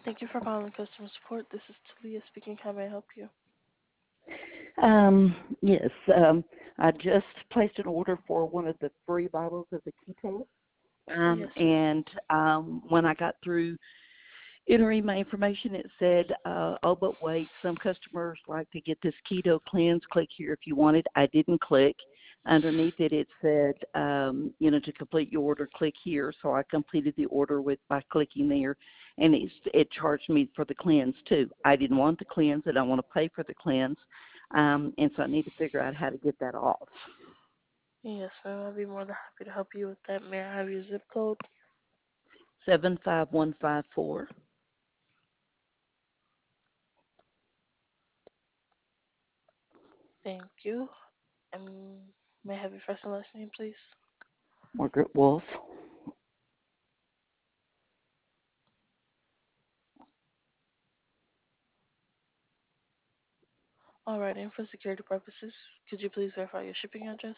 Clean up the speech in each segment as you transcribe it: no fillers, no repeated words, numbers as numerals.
Thank you for calling customer support. This is Talia speaking. How may I help you? Yes, I just placed an order for one of the free bottles of the keto. Yes, ma'am. And when I got through entering my information, it said, oh, but wait, some customers like to get this keto cleanse. Click here if you want it. I didn't click. Underneath it, it said, to complete your order, click here. So I completed the order by clicking there, and it charged me for the cleanse too. I didn't want the cleanse. I don't want to pay for the cleanse, and so I need to figure out how to get that off. Yes, ma'am. I'll be more than happy to help you with that. May I have your zip code? 75154. Thank you. And may I have your first and last name, please? Margaret Wolf. All right, and for security purposes, could you please verify your shipping address?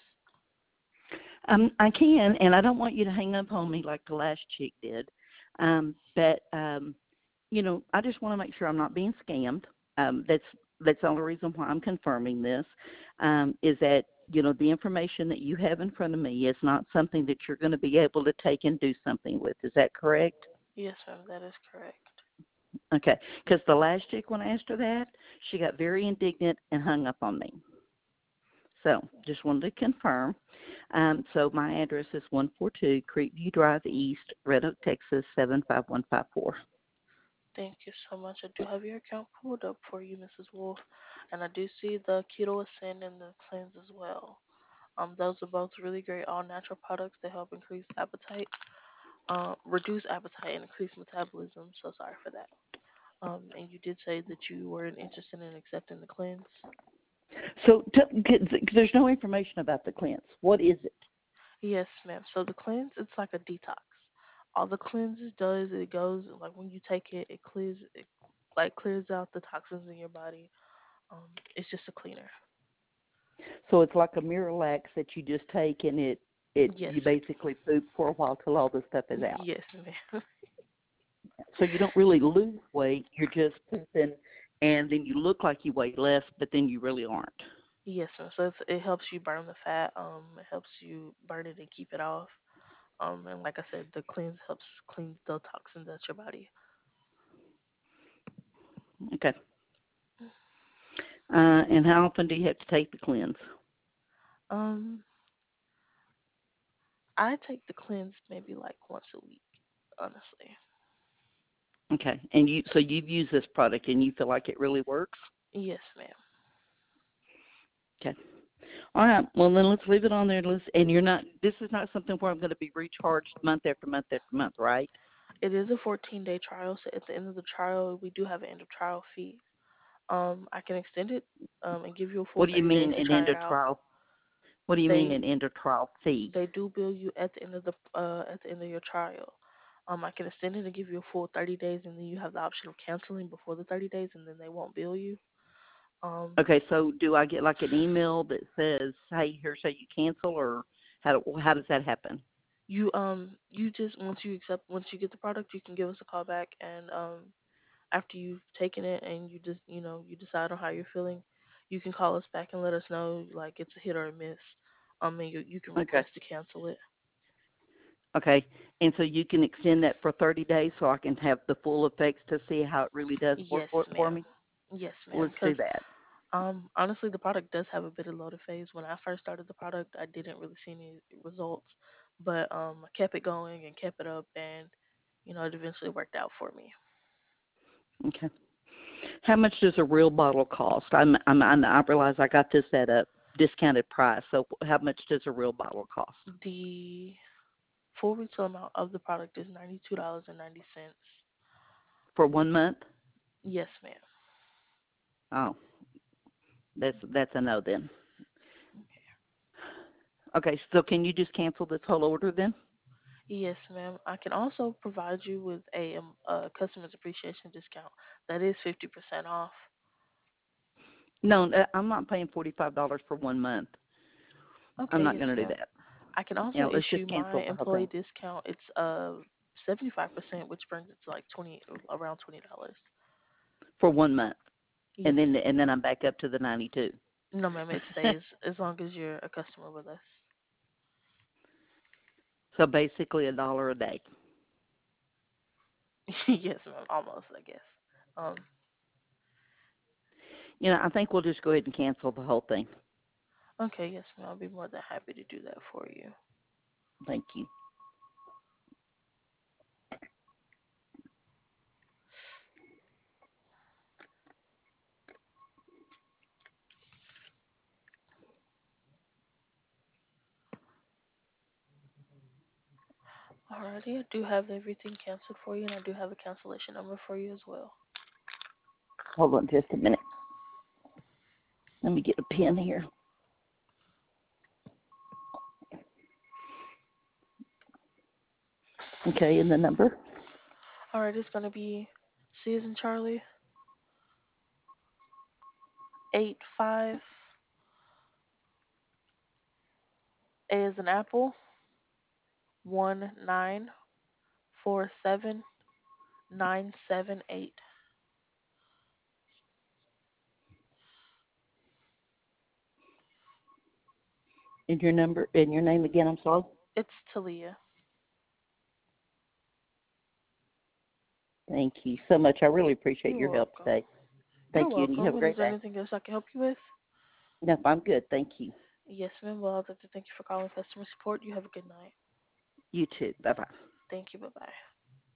I can, and I don't want you to hang up on me like the last chick did. But I just want to make sure I'm not being scammed. That's the only reason why I'm confirming this. Is that the information that you have in front of me is not something that you're going to be able to take and do something with. Is that correct? Yes, ma'am. That is correct. Okay, because the last chick, when I asked her that, she got very indignant and hung up on me. So just wanted to confirm. So my address is 142 Creekview Drive East, Red Oak, Texas, 75154. Thank you so much. I do have your account pulled up for you, Mrs. Wolf, and I do see the Keto Ascend and the Cleanse as well. Those are both really great all-natural products that help increase appetite, reduce appetite, and increase metabolism. So sorry for that. And you did say that you weren't interested in accepting the cleanse. So there's no information about the cleanse. What is it? Yes, ma'am. So the cleanse, it's like a detox. All the cleanses does, it goes like when you take it, clears out the toxins in your body. It's just a cleaner. So it's like a Miralax that you just take and Yes, you basically poop for a while till all the stuff is out. yes, ma'am. So you don't really lose weight. You're just pooping, and then you look like you weigh less, but then you really aren't. Yes, ma'am. So it helps you burn the fat. It helps you burn it and keep it off. And like I said, the cleanse helps clean the toxins out your body. Okay. And how often do you have to take the cleanse? Um, I take the cleanse maybe like once a week, honestly. Okay. And you've used this product and you feel like it really works? Yes, ma'am. Okay. All right. Well, then let's leave it on there. And this is not something where I'm going to be recharged month after month after month, right? It is a 14-day trial, so at the end of the trial, we do have an end of trial fee. I can extend it and give you a full What do you 30 days mean to an try end it of out. trial? What do you mean They an end of trial fee? they do bill you at the end of your trial. I can extend it and give you a full 30 days, and then you have the option of canceling before the 30 days, and then they won't bill you. Um, Okay. So do I get like an email that says, "Hey, here's how you cancel," or how does that happen? you just once you get the product, you can give us a call back, and after you've taken it and you just you decide on how you're feeling, you can call us back and let us know like it's a hit or a miss. And you can Okay. request to cancel it. Okay. And so you can extend that for 30 days so I can have the full effects to see how it really does work Yes, for ma'am. me? Yes, ma'am. Let's Because do that. honestly, the product does have a bit of loaded phase. When I first started the product, I didn't really see any results, but I kept it going and kept it up, and it eventually worked out for me. Okay. How much does a real bottle cost? I realize I got this at a discounted price. So how much does a real bottle cost The full retail amount of the product is $92.90. for 1 month? Yes, ma'am. Oh, that's a no then. Okay. So can you just cancel this whole order then? Yes, ma'am. I can also provide you with a customer's appreciation discount. That is 50% off. No, I'm not paying $45 for 1 month. I'm Okay, not yes, going to do ma'am. that. I can Yeah, also let's issue just my cancel the whole employee thing. discount. It's 75%, which brings it to like around $20. for 1 month, and Yes. then I'm back up to the 92. No, ma'am. It stays as long as you're a customer with us. So basically $1 a day. Yes, ma'am. Almost, I guess. Um. I think we'll just go ahead and cancel the whole thing. Okay. Yes, ma'am. I'll be more than happy to do that for you. Thank you. Alrighty. I do have everything canceled for you, and I do have a cancellation number for you as well. Hold on just a minute. Let me get a pen here. Okay, and the number? Alright. It's gonna be C as in Charlie 85 A as in Apple 1947978. And your number and your name again, I'm sorry? It's Talia. Thank you so much. I really appreciate You're your help welcome. today. You're Thank you, and you have welcome. a And is great there day. anything else I can help you with? Nope, I'm good. Thank you. Yes, ma'am. Well, I'd like to thank you for calling customer support. You have a good night. You too. Bye-bye. Thank you. Bye bye.